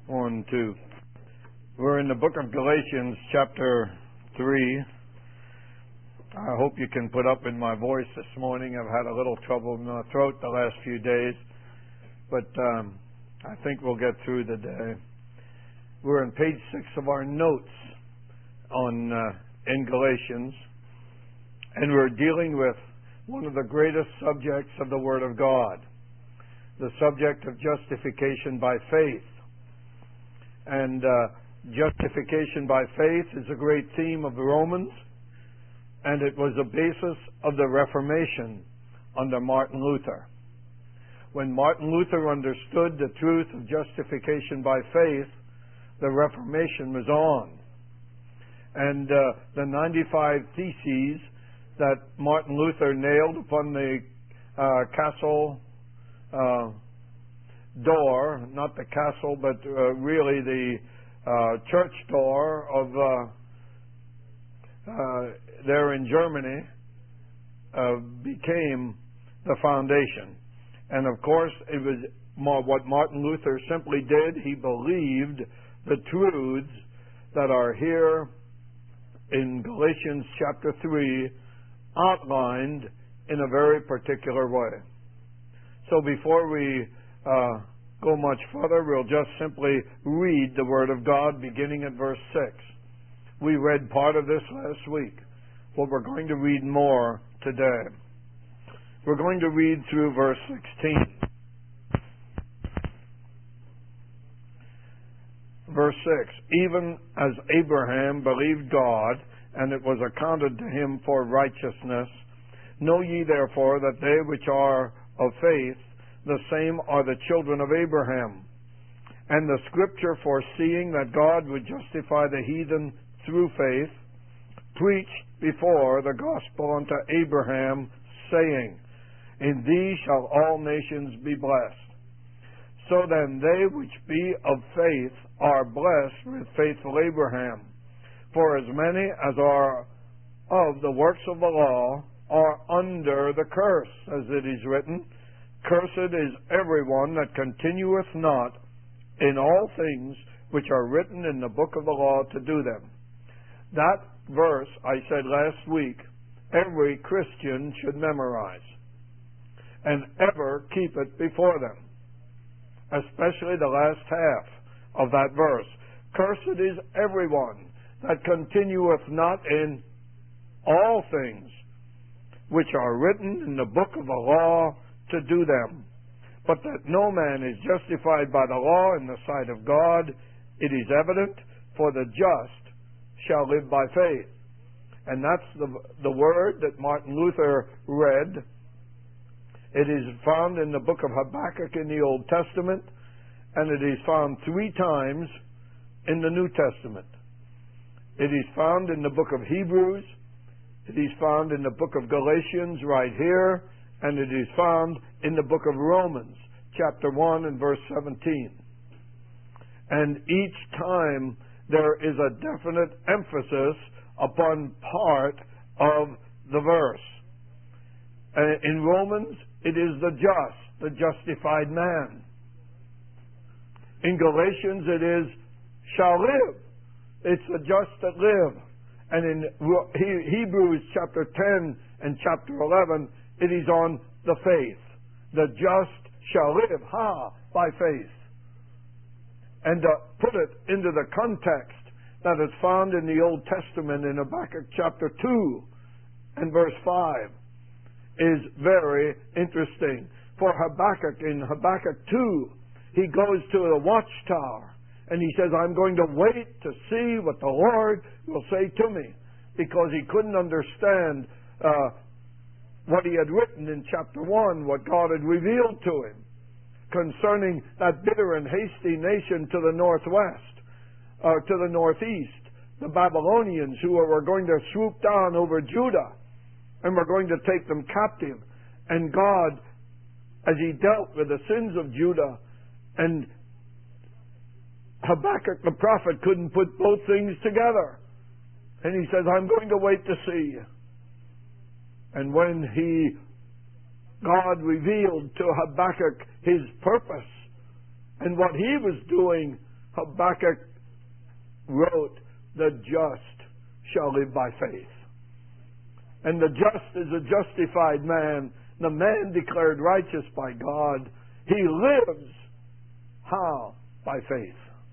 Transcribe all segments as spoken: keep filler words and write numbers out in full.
One, two. We're in the book of Galatians, chapter three. I hope you can put up with my voice this morning. I've had a little trouble in my throat the last few days, but um, I think we'll get through the day. We're on page six of our notes on uh, in Galatians, and we're dealing with one of the greatest subjects of the Word of God, the subject of justification by faith. And uh, justification by faith is a great theme of Romans, and it was a basis of the Reformation under Martin Luther. When Martin Luther understood the truth of justification by faith, the Reformation was on. And uh, the ninety-five theses that Martin Luther nailed upon the uh, castle uh, door, not the castle, but uh, really the uh, church door of uh, uh, there in Germany, uh, became the foundation. And of course, it was more what Martin Luther simply did. He believed the truths that are here in Galatians chapter three, outlined in a very particular way. So before we uh, go much further, we'll just simply read the Word of God beginning at verse six. We read part of this last week, but we're going to read more today. We're going to read through verse sixteen. Verse six, even as Abraham believed God, and it was accounted to him for righteousness, know ye therefore that they which are of faith, the same are the children of Abraham. And the Scripture, foreseeing that God would justify the heathen through faith, preached before the gospel unto Abraham, saying, In thee shall all nations be blessed. So then they which be of faith are blessed with faithful Abraham. For as many as are of the works of the law are under the curse, as it is written, Cursed is everyone that continueth not in all things which are written in the book of the law to do them. That verse, I said last week, every Christian should memorize and ever keep it before them, especially the last half of that verse. Cursed is everyone that continueth not in all things which are written in the book of the law to do them. But that no man is justified by the law in the sight of God, it is evident, for the just shall live by faith. And that's the, the word that Martin Luther read. It is found in the book of Habakkuk in the Old Testament, and it is found three times in the New Testament. It is found in the book of Hebrews, it is found in the book of Galatians right here, and it is found in the book of Romans, chapter one and verse seventeen. And each time there is a definite emphasis upon part of the verse. Uh, in Romans, it is the just, the justified man. In Galatians, it is shall live. It's the just that live. And in Hebrews chapter ten and chapter eleven, it is on the faith. The just shall live, ha, by faith. And to put it into the context that is found in the Old Testament in Habakkuk chapter two and verse five is very interesting. For Habakkuk, in Habakkuk two, he goes to the watchtower and he says, I'm going to wait to see what the Lord will say to me, because he couldn't understand uh, what he had written in chapter one, what God had revealed to him concerning that bitter and hasty nation to the northwest, uh, to the northeast, the Babylonians who were going to swoop down over Judah and were going to take them captive. And God, as he dealt with the sins of Judah, and Habakkuk the prophet couldn't put both things together. And he says, I'm going to wait to see. And when he, God revealed to Habakkuk his purpose and what he was doing Habakkuk wrote, the just shall live by faith. And the just is a justified man, the man declared righteous by God. He lives. How? By faith.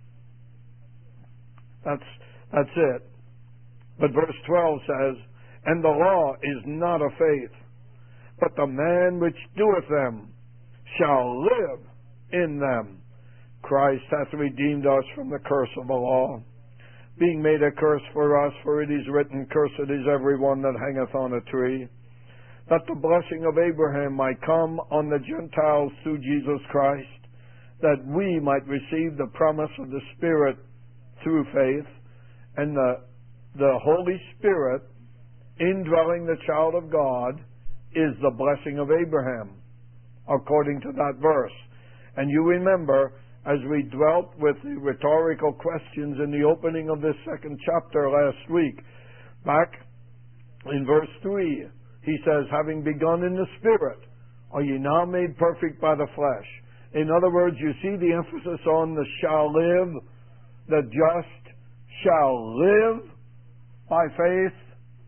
That's, that's it. But verse twelve says, and the law is not of faith, but the man which doeth them shall live in them. Christ hath redeemed us from the curse of the law, being made a curse for us, for it is written, cursed is every one that hangeth on a tree, that the blessing of Abraham might come on the Gentiles through Jesus Christ, that we might receive the promise of the Spirit through faith, and the, the Holy Spirit, indwelling the child of God, is the blessing of Abraham, according to that verse. And you remember, as we dwelt with the rhetorical questions in the opening of this second chapter last week, back in verse three, he says, having begun in the Spirit, are ye now made perfect by the flesh? In other words, you see the emphasis on the shall live. The just shall live by faith.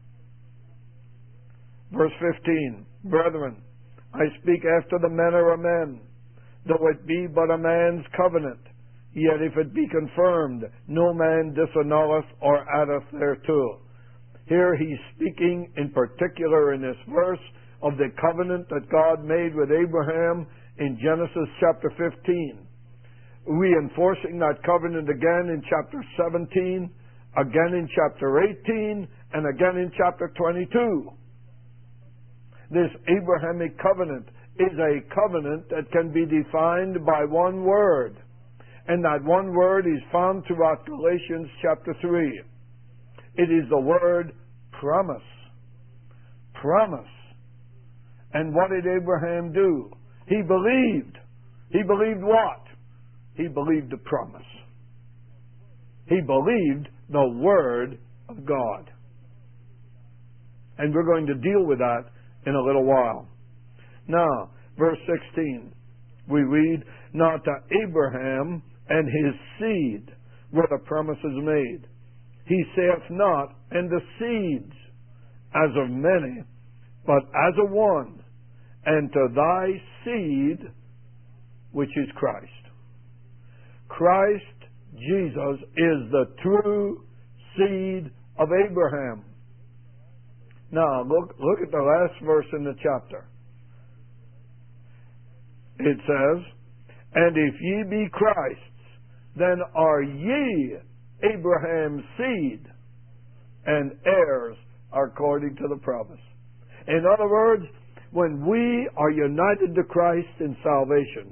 Verse fifteen, brethren, I speak after the manner of men, though it be but a man's covenant, yet if it be confirmed, no man disannulleth or addeth thereto. Here he's speaking in particular in this verse of the covenant that God made with Abraham in Genesis chapter fifteen, reinforcing that covenant again in chapter seventeen, again in chapter eighteen, and again in chapter twenty-two. This Abrahamic covenant is a covenant that can be defined by one word. And that one word is found throughout Galatians chapter three. It is the word promise. Promise. And what did Abraham do? He believed. He believed what? He believed the promise. He believed the word of God. And we're going to deal with that in a little while. Now, verse sixteen, we read, now to Abraham and his seed were the promises made. He saith not, and the seeds as of many, but as of one, and to thy seed, which is Christ. Christ Jesus is the true seed of Abraham. Now, look, look at the last verse in the chapter. It says, and if ye be Christ's, then are ye Abraham's seed, and heirs according to the promise. In other words, when we are united to Christ in salvation,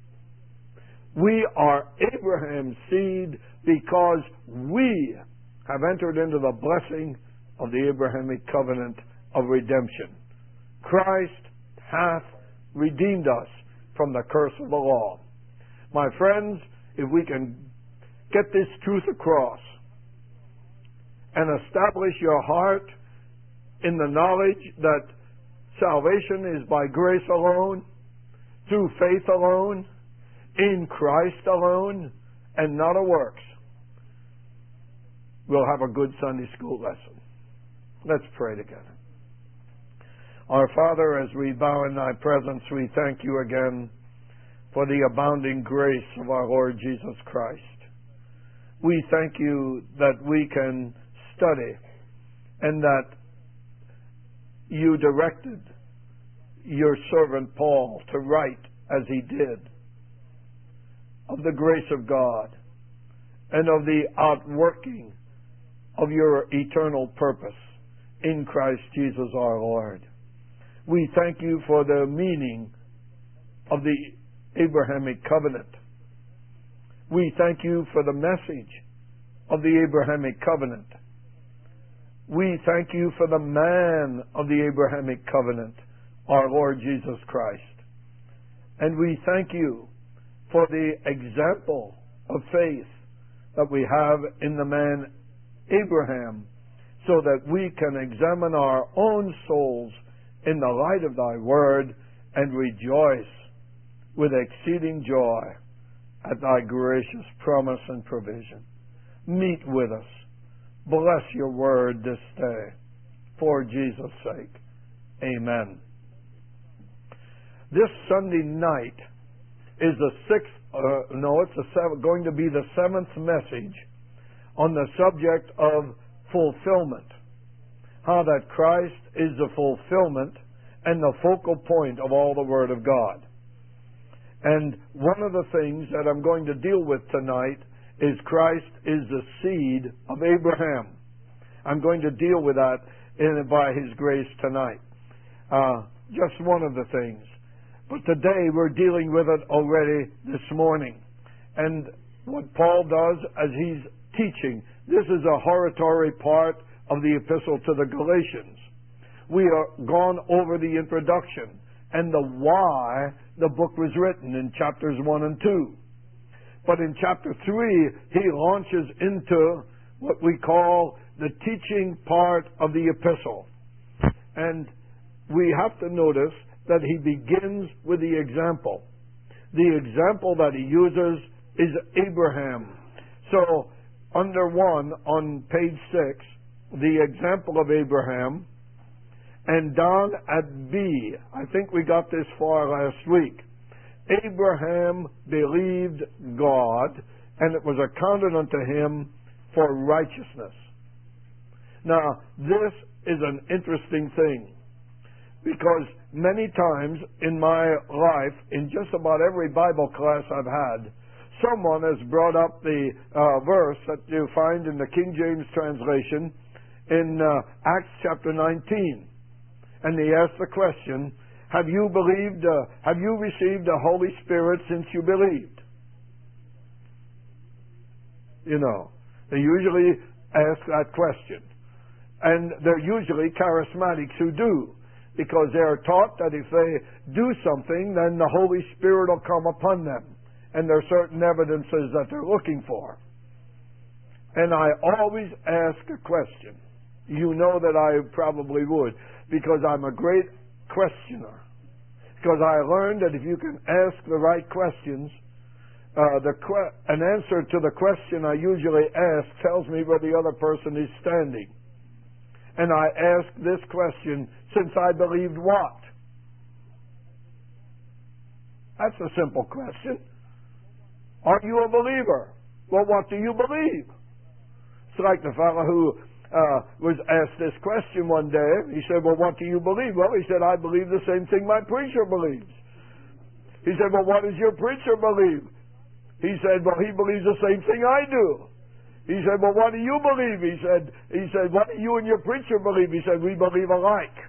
we are Abraham's seed because we have entered into the blessing of the Abrahamic covenant of redemption. Christ hath redeemed us from the curse of the law. My friends, if we can get this truth across and establish your heart in the knowledge that salvation is by grace alone, through faith alone, in Christ alone, and not of works, we'll have a good Sunday school lesson. Let's pray together. Our Father, as we bow in thy presence, we thank you again for the abounding grace of our Lord Jesus Christ. We thank you that we can study and that you directed your servant Paul to write as he did of the grace of God and of the outworking of your eternal purpose in Christ Jesus our Lord. We thank you for the meaning of the Abrahamic covenant. We thank you for the message of the Abrahamic covenant. We thank you for the man of the Abrahamic covenant, our Lord Jesus Christ. And we thank you for the example of faith that we have in the man Abraham, so that we can examine our own souls in the light of thy word and rejoice with exceeding joy at thy gracious promise and provision. Meet with us. Bless your word this day. For Jesus' sake. Amen. This Sunday night is the sixth, uh, no, it's the seventh, going to be the seventh message on the subject of fulfillment. How that Christ is the fulfillment and the focal point of all the Word of God. And one of the things that I'm going to deal with tonight is Christ is the seed of Abraham. I'm going to deal with that in, by His grace tonight. Uh, just one of the things. But today we're dealing with it already this morning. And what Paul does as he's teaching, this is a hortatory part of the epistle to the Galatians. We are gone over the introduction and the why the book was written in chapters one and two. But in chapter three, he launches into what we call the teaching part of the epistle. And we have to notice that he begins with the example. The example that he uses is Abraham. So, under one, on page six, the example of Abraham, and down at B, I think we got this far last week. Abraham believed God, and it was accounted unto him for righteousness. Now, this is an interesting thing, because many times in my life, in just about every Bible class I've had, someone has brought up the uh, verse that you find in the King James translation in uh, Acts chapter nineteen. And they ask the question, have you believed, uh, have you received the Holy Spirit since you believed? You know, they usually ask that question. And they're usually charismatics who do, because they are taught that if they do something, then the Holy Spirit will come upon them. And there are certain evidences that they're looking for. And I always ask a question. You know that I probably would, because I'm a great questioner. Because I learned that if you can ask the right questions, uh, the que- an answer to the question I usually ask tells me where the other person is standing. And I ask this question, since I believed what? That's a simple question. Are you a believer? Well, what do you believe? It's like the fellow who uh, was asked this question one day. He said, well, what do you believe? Well, he said, I believe the same thing my preacher believes. He said, well, what does your preacher believe? He said, well, he believes the same thing I do. He said, well, what do you believe? He said, he said, what do you and your preacher believe? He said, we believe alike.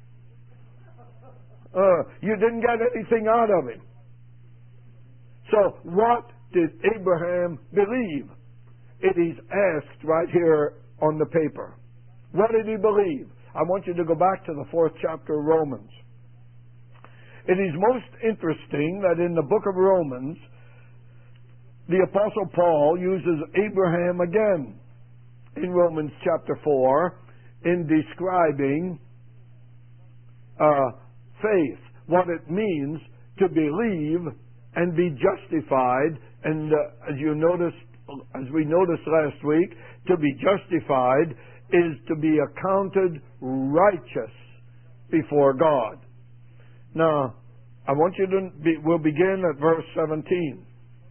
Uh, you didn't get anything out of him. So, what did Abraham believe? It is asked right here on the paper. What did he believe? I want you to go back to the fourth chapter of Romans. It is most interesting that in the book of Romans, the Apostle Paul uses Abraham again in Romans chapter four in describing uh, faith, what it means to believe and be justified. And uh, as you noticed, as we noticed last week, to be justified is to be accounted righteous before God. Now, I want you to be, we'll begin at verse seventeen.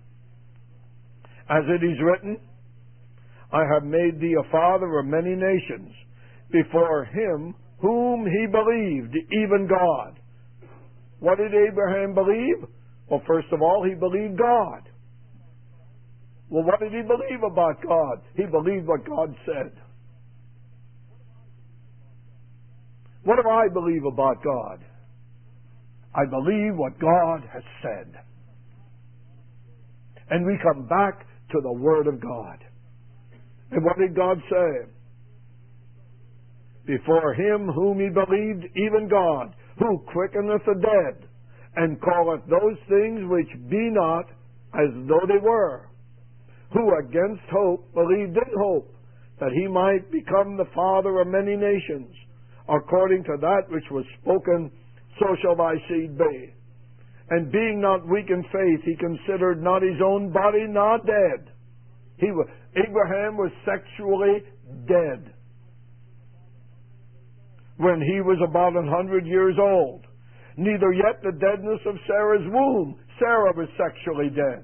As it is written, I have made thee a father of many nations, before him whom he believed, even God. What did Abraham believe? Well, first of all, he believed God. Well, what did he believe about God? He believed what God said. What do I believe about God? I believe what God has said. And we come back to the Word of God. And what did God say? Before him whom he believed, even God, who quickeneth the dead, and calleth those things which be not as though they were, who against hope believed in hope, that he might become the father of many nations, according to that which was spoken, so shall thy seed be. And being not weak in faith, he considered not his own body not dead. He was, Abraham was sexually dead when he was about a hundred years old. Neither yet the deadness of Sarah's womb. Sarah was sexually dead.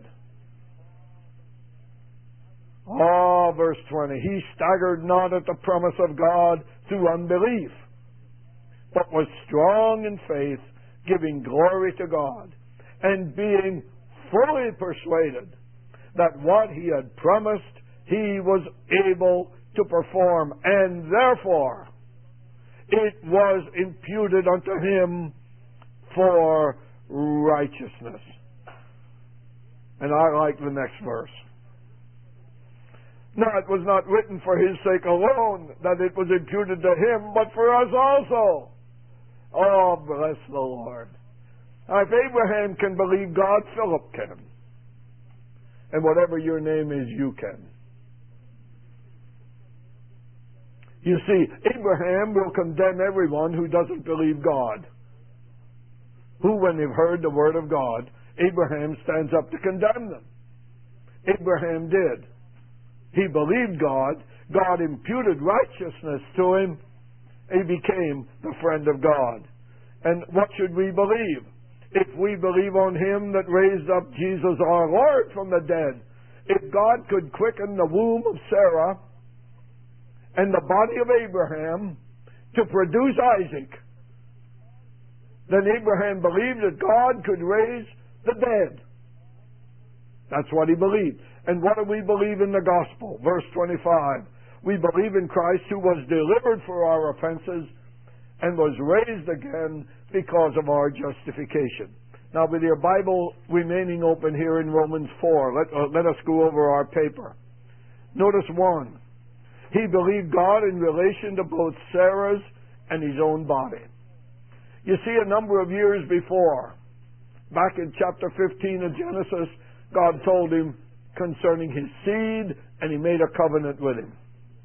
Ah, verse twenty. He staggered not at the promise of God through unbelief, but was strong in faith, giving glory to God, and being fully persuaded that what he had promised he was able to perform, and therefore it was imputed unto him for righteousness. And I like the next verse. Now it was not written for his sake alone that it was imputed to him, but for us also. Oh, bless the Lord. Now, if Abraham can believe God, Philip can. And whatever your name is, you can. You see, Abraham will condemn everyone who doesn't believe God. Who, when they've heard the word of God, Abraham stands up to condemn them. Abraham did. He believed God. God imputed righteousness to him. He became the friend of God. And what should we believe? If we believe on him that raised up Jesus our Lord from the dead, if God could quicken the womb of Sarah and the body of Abraham to produce Isaac, then Abraham believed that God could raise the dead. That's what he believed. And what do we believe in the gospel? Verse twenty-five. We believe in Christ, who was delivered for our offenses and was raised again because of our justification. Now, with your Bible remaining open here in Romans four, let, uh, let us go over our paper. Notice one. He believed God in relation to both Sarah's and his own body. You see, a number of years before, back in chapter fifteen of Genesis, God told him concerning his seed, and he made a covenant with him.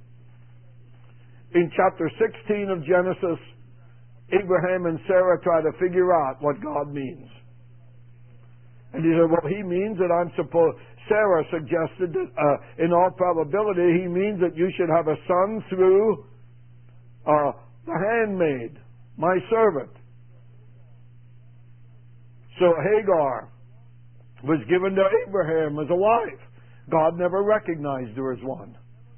In chapter sixteen of Genesis, Abraham and Sarah try to figure out what God means. And he said, well, he means that I'm supposed... Sarah suggested that, uh, in all probability, he means that you should have a son through uh, the handmaid, my servant. So Hagar was given to Abraham as a wife. God never recognized her as one.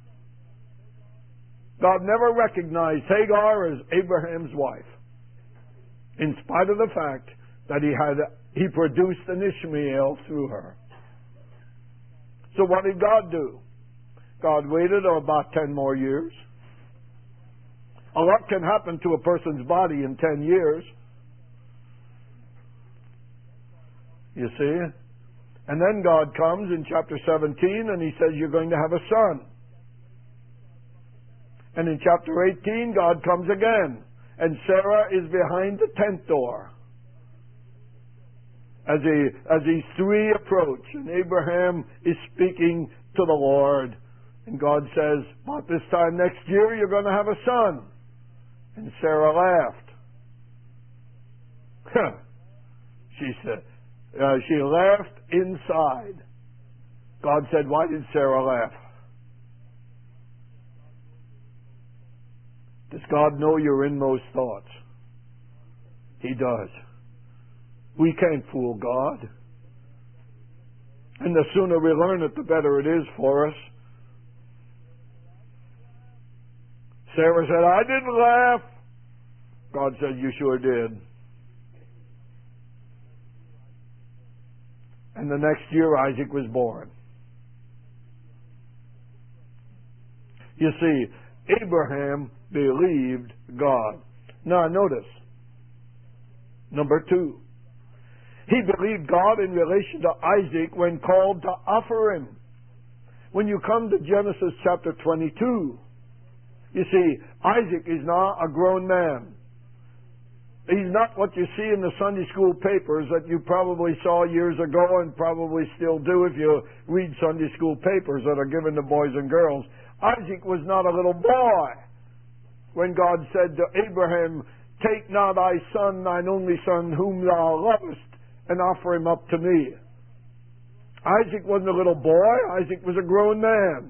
God never recognized Hagar as Abraham's wife, in spite of the fact that he had he produced an Ishmael through her. So what did God do? God waited about ten more years. A lot can happen to a person's body in ten years. You see? And then God comes in chapter seventeen and he says, you're going to have a son. And in chapter eighteen, God comes again. And Sarah is behind the tent door as, he, as these three approach. And Abraham is speaking to the Lord. And God says, about this time next year, you're going to have a son. And Sarah laughed. she said, uh, she laughed inside. God said, why did Sarah laugh? Does God know your inmost thoughts? He does. We can't fool God. And the sooner we learn it, the better it is for us. Sarah said, I didn't laugh. God said, you sure did. And the next year, Isaac was born. You see, Abraham believed God. Now notice, number two, he believed God in relation to Isaac when called to offer him. When you come to Genesis chapter twenty-two, you see, Isaac is now a grown man. He's not what you see in the Sunday school papers that you probably saw years ago and probably still do if you read Sunday school papers that are given to boys and girls. Isaac was not a little boy when God said to Abraham, take now thy son, thine only son, whom thou lovest, and offer him up to me. Isaac wasn't a little boy. Isaac was a grown man.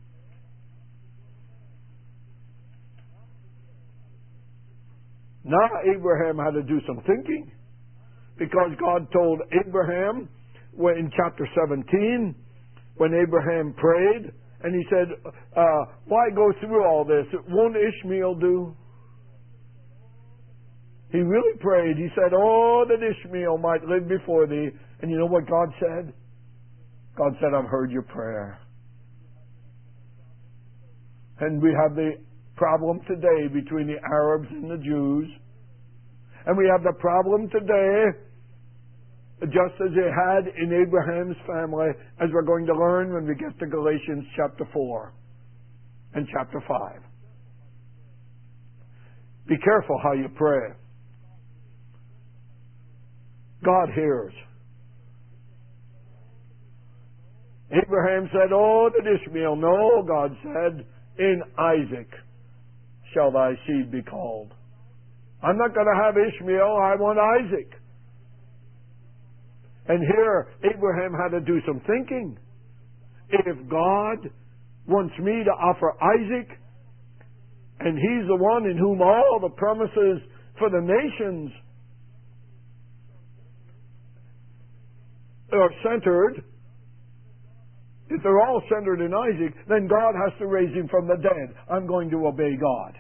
Now Abraham had to do some thinking, because God told Abraham in chapter seventeen, when Abraham prayed, and he said, uh, why go through all this? Won't Ishmael do? He really prayed. He said, oh, that Ishmael might live before thee. And you know what God said? God said, I've heard your prayer. And we have the problem today between the Arabs and the Jews. And we have the problem today, just as they had in Abraham's family, as we're going to learn when we get to Galatians chapter four and chapter five. Be careful how you pray. God hears. Abraham said, oh, that Ishmael. No, God said, in Isaac shall thy seed be called. I'm not going to have Ishmael, I want Isaac. And here, Abraham had to do some thinking. If God wants me to offer Isaac, and he's the one in whom all the promises for the nations are centered, if they're all centered in Isaac, then God has to raise him from the dead. I'm going to obey God.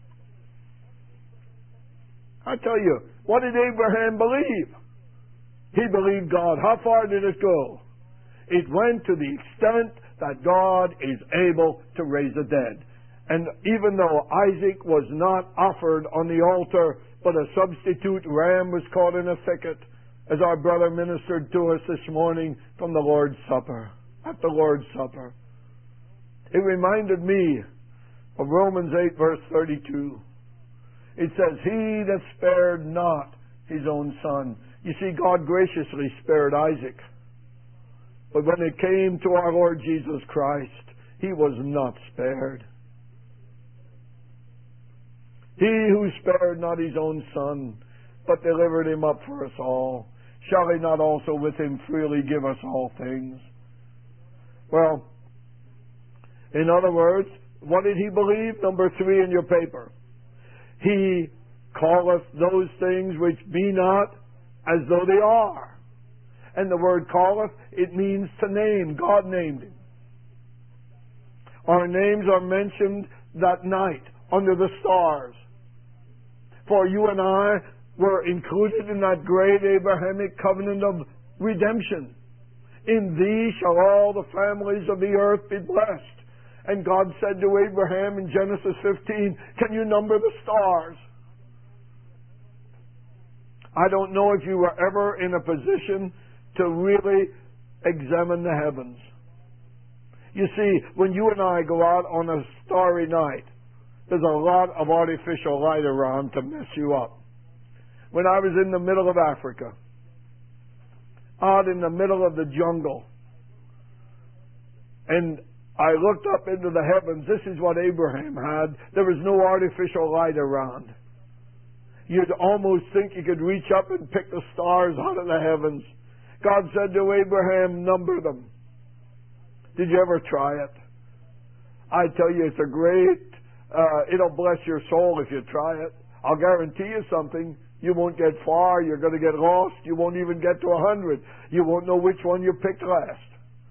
I tell you, what did Abraham believe? He believed God. How far did it go? It went to the extent that God is able to raise the dead. And even though Isaac was not offered on the altar, but a substitute ram was caught in a thicket, as our brother ministered to us this morning from the Lord's Supper, at the Lord's Supper. It reminded me of Romans eight, verse thirty-two. It says, he that spared not his own son. You see, God graciously spared Isaac. But when it came to our Lord Jesus Christ, he was not spared. He who spared not his own son, but delivered him up for us all, shall he not also with him freely give us all things? Well, in other words, what did he believe? Number three in your paper. He calleth those things which be not as though they are. And the word calleth, it means to name. God named him. Our names are mentioned that night under the stars. For you and I were included in that great Abrahamic covenant of redemption. In thee shall all the families of the earth be blessed. And God said to Abraham in Genesis fifteen, can you number the stars? I don't know if you were ever in a position to really examine the heavens. You see, when you and I go out on a starry night, there's a lot of artificial light around to mess you up. When I was in the middle of Africa, out in the middle of the jungle, and I looked up into the heavens, this is what Abraham had. There was no artificial light around. You'd almost think you could reach up and pick the stars out of the heavens. God said to Abraham, number them. Did you ever try it? I tell you, it's a great, uh, it'll bless your soul if you try it. I'll guarantee you something. You won't get far. You're going to get lost. You won't even get to a hundred. You won't know which one you picked last.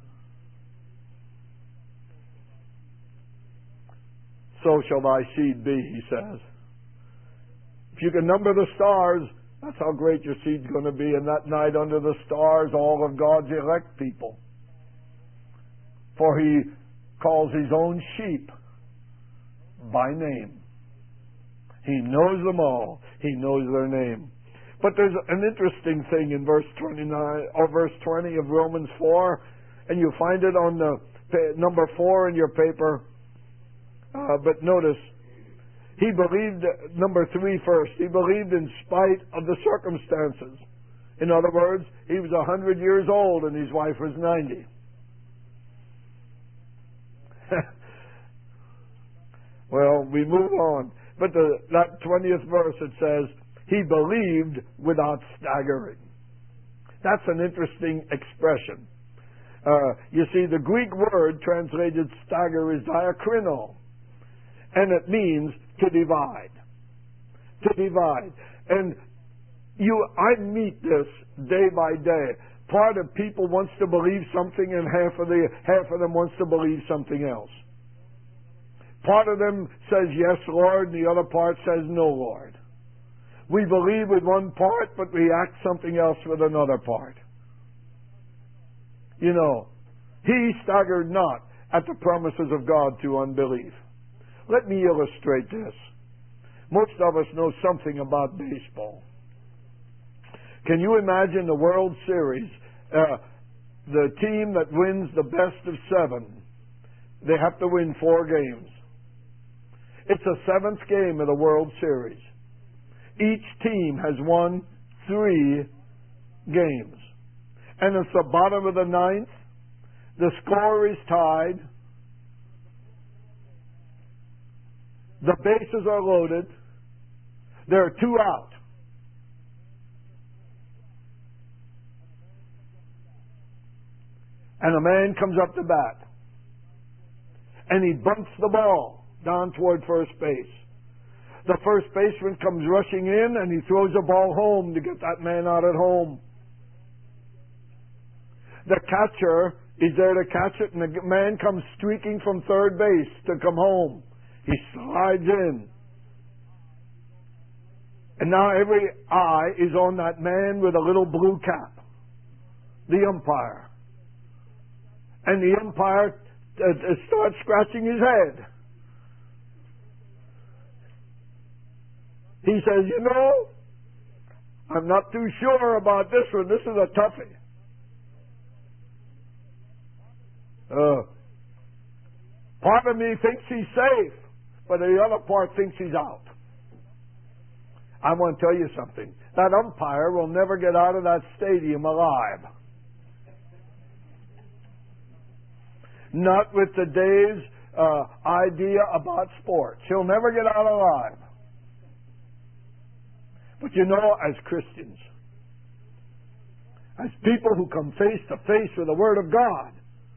So shall thy seed be, he says. If you can number the stars, that's how great your seed's going to be. And that night under the stars, all of God's elect people. For he calls his own sheep by name. He knows them all. He knows their name. But there's an interesting thing in verse twenty-nine or verse twenty of Romans four, and you find it on the number four in your paper. Uh, but notice, he believed, number three first, he believed in spite of the circumstances. In other words, he was a hundred years old and his wife was ninety. Well, we move on. But the, that twentieth verse, it says, he believed without staggering. That's an interesting expression. Uh, you see, the Greek word translated stagger is diakrino, and it means to divide. To divide. And you, I meet this day by day. Part of people wants to believe something, and half of the half of them wants to believe something else. Part of them says yes, Lord, and the other part says no, Lord. We believe with one part, but we act something else with another part. You know, he staggered not at the promises of God to unbelief. Let me illustrate this. Most of us know something about baseball. Can you imagine the World Series? Uh, the team that wins the best of seven, they have to win four games. It's the seventh game of the World Series. Each team has won three games. And it's the bottom of the ninth. The score is tied. The bases are loaded. There are two out. And a man comes up to bat. And he bunts the ball down toward first base. The first baseman comes rushing in, and he throws the ball home to get that man out at home. The catcher is there to catch it, and the man comes streaking from third base to come home. He slides in. And now every eye is on that man with a little blue cap, the umpire. And the umpire uh, starts scratching his head. He says, you know, I'm not too sure about this one. This is a toughie. Uh, part of me thinks he's safe, but the other part thinks he's out. I want to tell you something. That umpire will never get out of that stadium alive. Not with today's uh, idea about sports. He'll never get out alive. But you know, as Christians, as people who come face to face with the Word of God,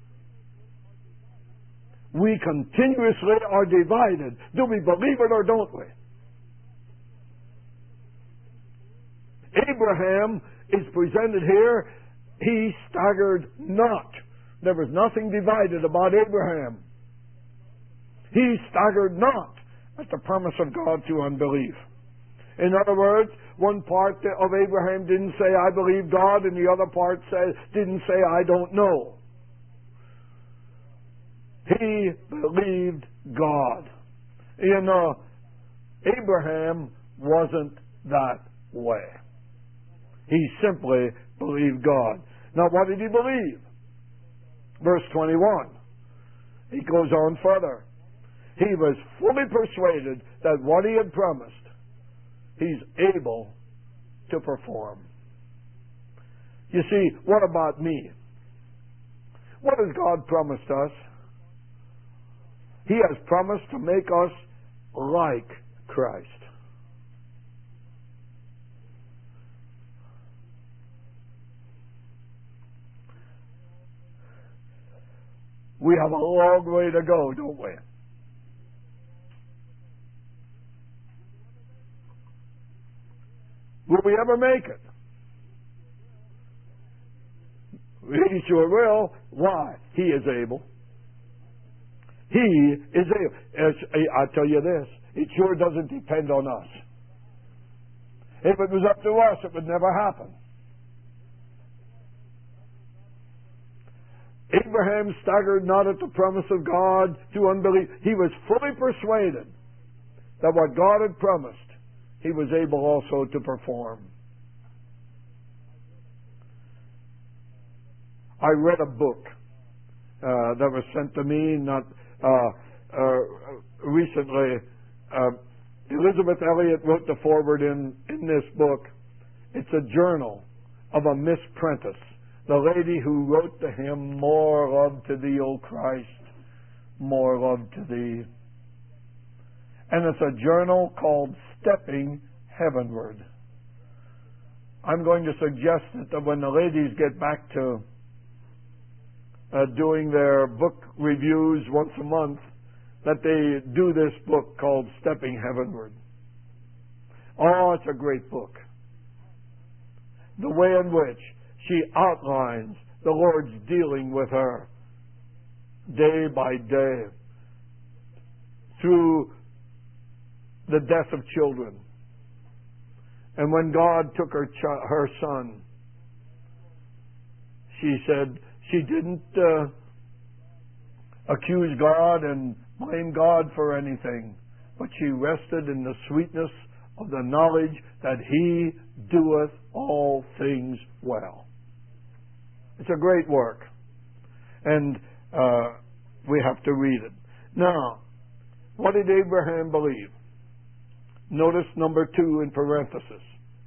we continuously are divided. Do we believe it or don't we? Abraham is presented here. He staggered not. There was nothing divided about Abraham. He staggered not at the promise of God to unbelief. In other words, one part of Abraham didn't say, I believe God, and the other part said, didn't say, I don't know. He believed God. You know, Abraham wasn't that way. He simply believed God. Now, what did he believe? Verse twenty-one. He goes on further. He was fully persuaded that what he had promised, he's able to perform. You see, what about me? What has God promised us? He has promised to make us like Christ. We have a long way to go, don't we? Will we ever make it? He sure will. Why? He is able. He is able. As, I'll tell you this, it sure doesn't depend on us. If it was up to us, it would never happen. Abraham staggered not at the promise of God to unbelief. He was fully persuaded that what God had promised, he was able also to perform. I read a book uh, that was sent to me not uh, uh, recently. Uh, Elizabeth Elliot wrote the foreword in, in this book. It's a journal of a Miss Prentice, the lady who wrote to him, more love to thee, O Christ, more love to thee. And it's a journal called Stepping Heavenward. I'm going to suggest that when the ladies get back to uh, doing their book reviews once a month, that they do this book called Stepping Heavenward. Oh, it's a great book. The way in which she outlines the Lord's dealing with her day by day through the death of children. And when God took her ch- her son, she said she didn't uh, accuse God and blame God for anything, but she rested in the sweetness of the knowledge that He doeth all things well. It's a great work, and uh, we have to read it. Now, what did Abraham believe? Notice number two in parenthesis.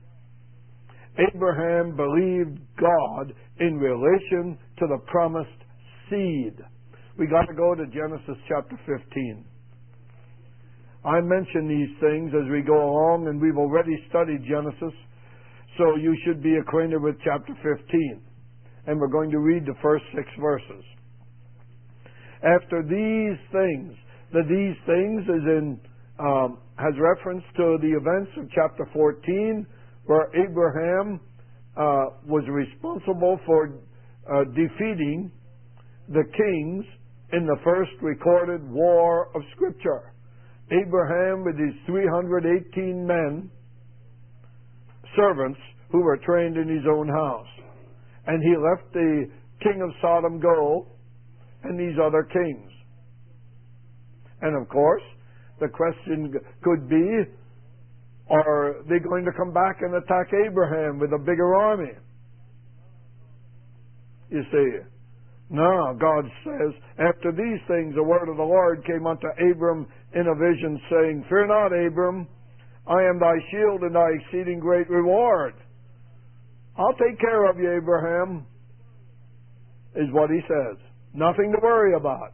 Abraham believed God in relation to the promised seed. We got to go to Genesis chapter fifteen. I mention these things as we go along, and we've already studied Genesis, so you should be acquainted with chapter fifteen. And we're going to read the first six verses. After these things, the these things is in um, has reference to the events of chapter fourteen, where Abraham uh, was responsible for uh, defeating the kings in the first recorded war of Scripture. Abraham, with his three hundred eighteen men, servants who were trained in his own house. And he left the king of Sodom go, and these other kings. And of course, the question could be, are they going to come back and attack Abraham with a bigger army? You see, no, God says, after these things, the word of the Lord came unto Abram in a vision, saying, Fear not, Abram, I am thy shield and thy exceeding great reward. I'll take care of you, Abraham, is what he says. Nothing to worry about.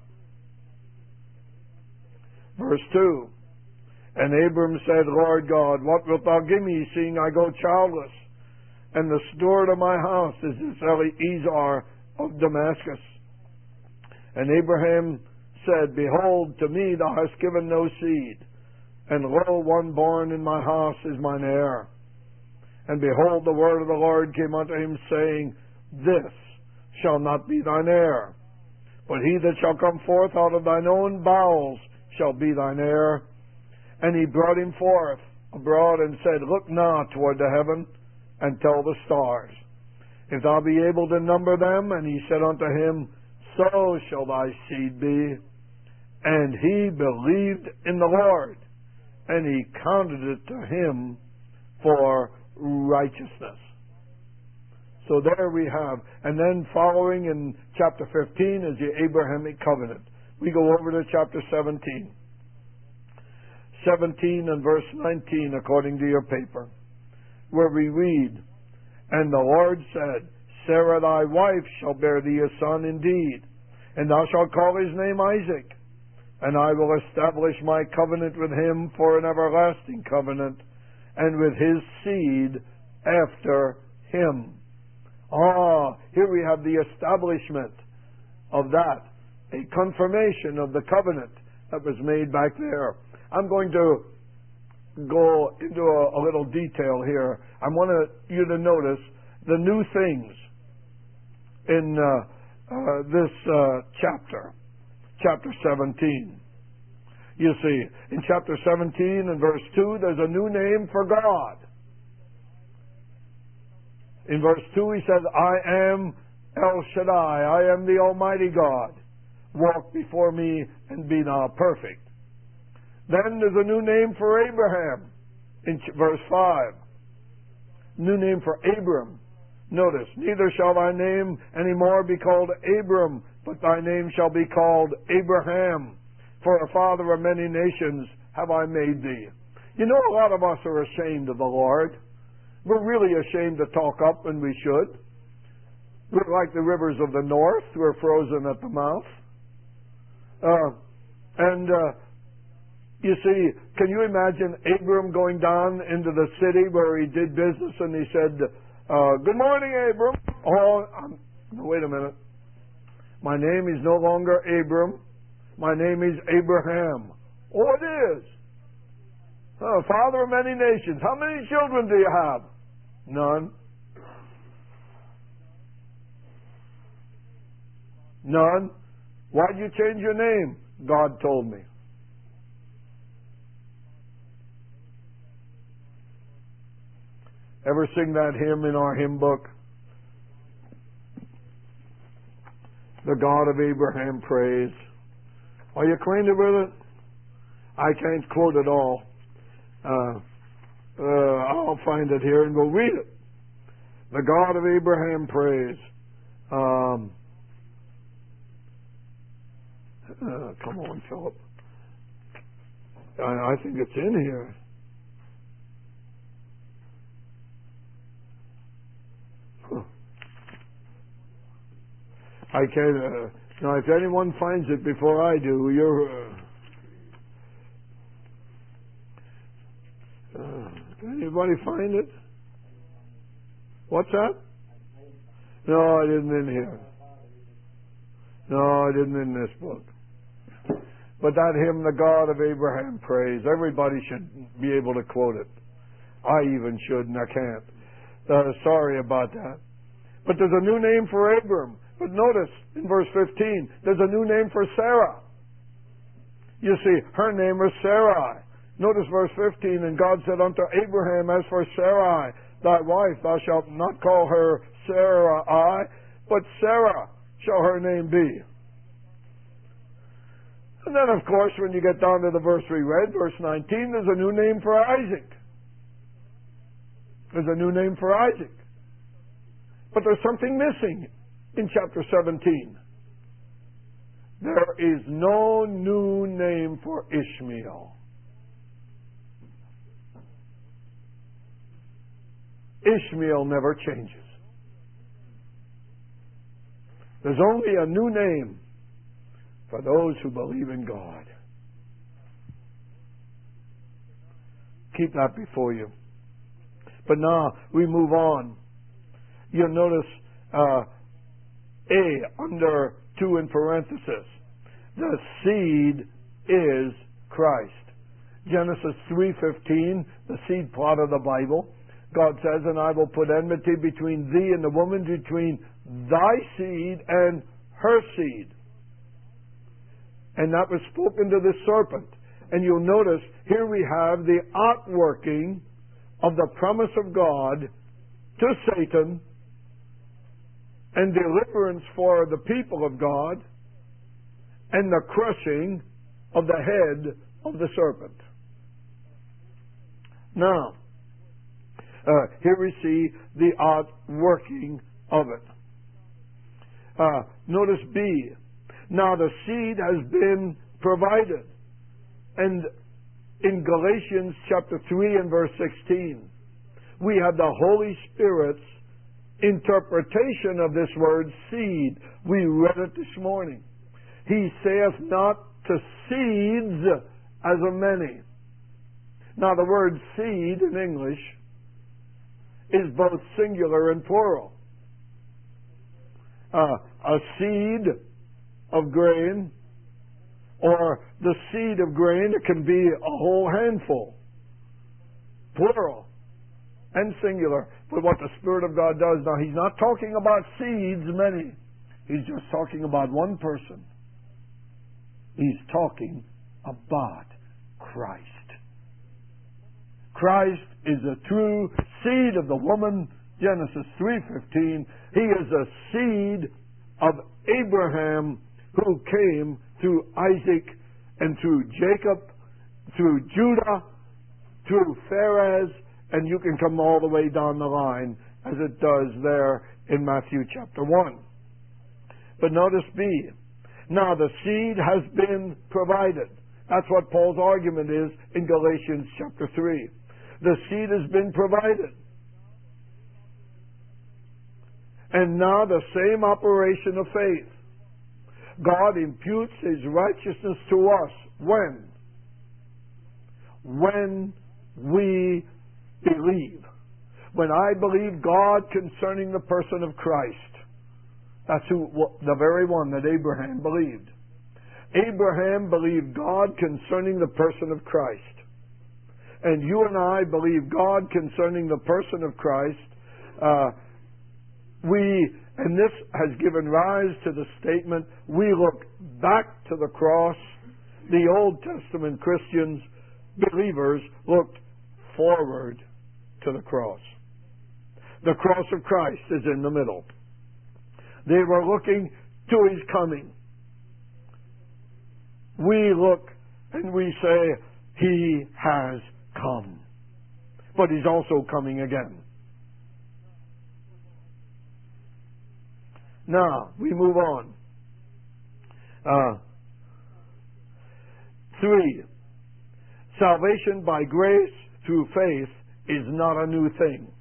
Verse two, And Abram said, Lord God, what wilt thou give me, seeing I go childless? And the steward of my house is this Eliezer of Damascus. And Abraham said, Behold, to me thou hast given no seed, and lo, one born in my house is mine heir. And behold, the word of the Lord came unto him, saying, This shall not be thine heir, but he that shall come forth out of thine own bowels shall be thine heir. And he brought him forth abroad and said, Look now toward the heaven, and tell the stars, if thou be able to number them. And he said unto him, So shall thy seed be. And he believed in the Lord, and he counted it to him for righteousness. So there we have. And then following in chapter fifteen is the Abrahamic covenant. We go over to chapter seventeen. seventeen and verse nineteen, according to your paper, where we read, And the Lord said, Sarah thy wife shall bear thee a son indeed, and thou shalt call his name Isaac. And I will establish my covenant with him for an everlasting covenant, and with his seed after him. Ah, here we have the establishment of that, a confirmation of the covenant that was made back there. I'm going to go into a, a little detail here. I want you to notice the new things in uh, uh, this uh, chapter, chapter seventeen. You see, in chapter seventeen and verse two, there's a new name for God. In verse two, he says, I am El Shaddai, I am the Almighty God. Walk before me and be thou perfect. Then there's a new name for Abraham in verse five. New name for Abram. Notice, neither shall thy name any more be called Abram, but thy name shall be called Abraham. For a father of many nations have I made thee. You know, a lot of us are ashamed of the Lord. We're really ashamed to talk up, and we should. We're like the rivers of the north. We're frozen at the mouth. Uh, and, uh, you see, can you imagine Abram going down into the city where he did business, and he said, uh, good morning, Abram. Oh, um, wait a minute. My name is no longer Abram. My name is Abraham. Oh, it is. Oh, father of many nations. How many children do you have? None. None. Why'd you change your name? God told me. Ever sing that hymn in our hymn book? The God of Abraham praise. Are you acquainted with it? I can't quote it all. Uh, uh, I'll find it here and go read it. The God of Abraham praise. Um, uh, come on, Philip. I, I think it's in here. Huh. I can't. Uh, now, if anyone finds it before I do, you're. Uh, uh, anybody find it? What's that? No, it isn't in here. No, it isn't in this book. But that hymn, the God of Abraham praise, everybody should be able to quote it. I even should, and I can't. Uh, sorry about that. But there's a new name for Abram. But notice, in verse fifteen, there's a new name for Sarah. You see, her name was Sarai. Notice verse fifteen, and God said unto Abraham, as for Sarai, thy wife, thou shalt not call her Sarai, but Sarah shall her name be. And then, of course, when you get down to the verse we read, verse nineteen, there's a new name for Isaac. There's a new name for Isaac. But there's something missing in chapter seventeen. There is no new name for Ishmael. Ishmael never changes. There's only a new name for those who believe in God. Keep that before you. But now we move on. You'll notice uh, A under two in parenthesis. The seed is Christ. Genesis three fifteen, the seed plot of the Bible. God says, and I will put enmity between thee and the woman, between thy seed and her seed. And that was spoken to the serpent. And you'll notice here we have the outworking of the promise of God to Satan and deliverance for the people of God and the crushing of the head of the serpent. Now, uh, here we see the outworking of it. Uh, notice B. Now the seed has been provided. And in Galatians chapter three and verse sixteen, we have the Holy Spirit's interpretation of this word seed. We read it this morning. He saith not to seeds as of many. Now the word seed in English is both singular and plural. Uh, a seed of grain, or the seed of grain, it can be a whole handful. Plural and singular. But what the Spirit of God does, now He's not talking about seeds, many. He's just talking about one person. He's talking about Christ. Christ is a true seed of the woman, Genesis three fifteen. He is a seed of Abraham who came through Isaac and through Jacob, through Judah, through Pharez, and you can come all the way down the line as it does there in Matthew chapter one. But notice B. Now the seed has been provided. That's what Paul's argument is in Galatians chapter three. The seed has been provided. And now the same operation of faith. God imputes His righteousness to us. When? When we believe. When I believe God concerning the person of Christ, that's who, the very one that Abraham believed. Abraham believed God concerning the person of Christ. And you and I believe God concerning the person of Christ. Uh, we, and this has given rise to the statement, we look back to the cross. The Old Testament Christians, believers, looked forward to the cross. The cross of Christ is in the middle. They were looking to His coming. We look and we say, He has come. But He's also coming again. Now, we move on. Uh, three, salvation by grace through faith is not a new thing.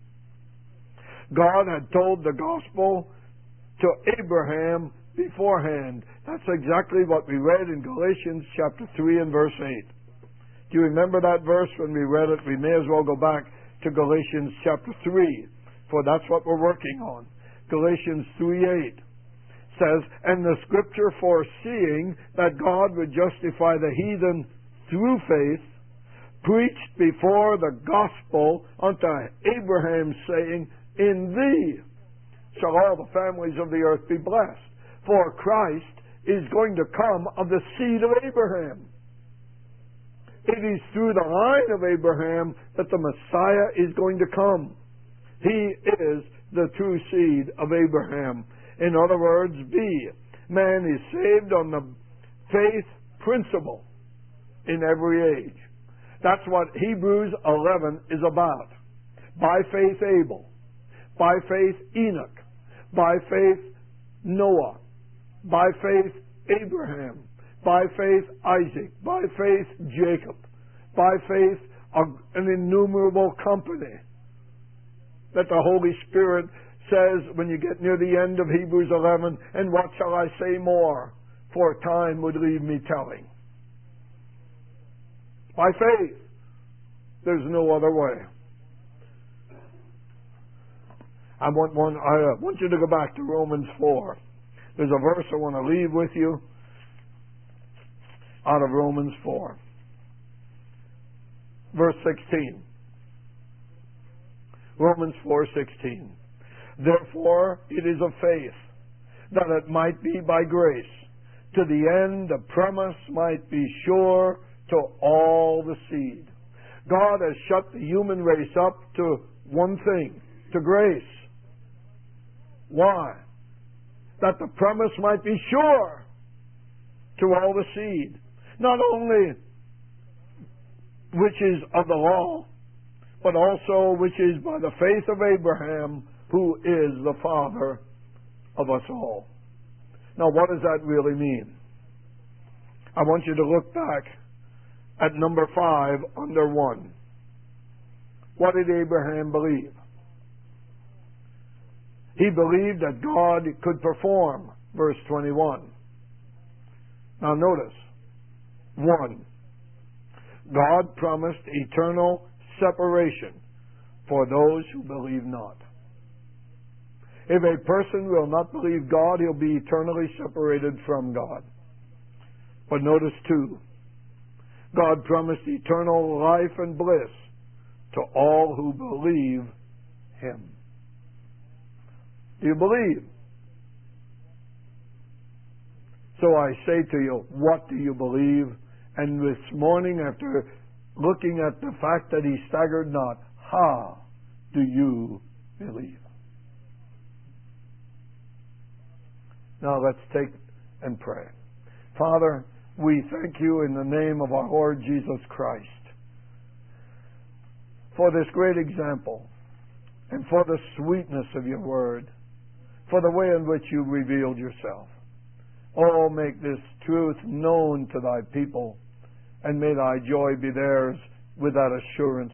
God had told the gospel to Abraham beforehand. That's exactly what we read in Galatians chapter three and verse eight. Do you remember that verse when we read it? We may as well go back to Galatians chapter three, for that's what we're working on. Galatians three eight says, and the scripture foreseeing that God would justify the heathen through faith, preached before the gospel unto Abraham, saying, in thee shall all the families of the earth be blessed. For Christ is going to come of the seed of Abraham. It is through the line of Abraham that the Messiah is going to come. He is the true seed of Abraham. In other words, B, man is saved on the faith principle in every age. That's what Hebrews eleven is about. By faith Abel, by faith Enoch, by faith Noah, by faith Abraham, by faith Isaac, by faith Jacob, by faith an innumerable company that the Holy Spirit says when you get near the end of Hebrews eleven, and what shall I say more, for time would leave me telling. By faith. There's no other way. I want one. I want you to go back to Romans four. There's a verse I want to leave with you out of Romans four. Verse sixteen. Romans four sixteen. Therefore it is of faith, that it might be by grace, to the end the promise might be sure to all the seed. God has shut the human race up to one thing, to grace. Why? That the promise might be sure to all the seed. Not only which is of the law, but also which is by the faith of Abraham, who is the father of us all. Now, what does that really mean? I want you to look back at number five under one. What did Abraham believe? He believed that God could perform, verse twenty-one. Now notice, one, God promised eternal separation for those who believe not. If a person will not believe God, he'll be eternally separated from God. But notice two, God promised eternal life and bliss to all who believe Him. Do you believe? So I say to you, what do you believe? And this morning, after looking at the fact that he staggered not, how do you believe? Now let's take and pray. Father, we thank you in the name of our Lord Jesus Christ for this great example and for the sweetness of your word, for the way in which you revealed yourself. Oh, make this truth known to thy people, and may thy joy be theirs with that assurance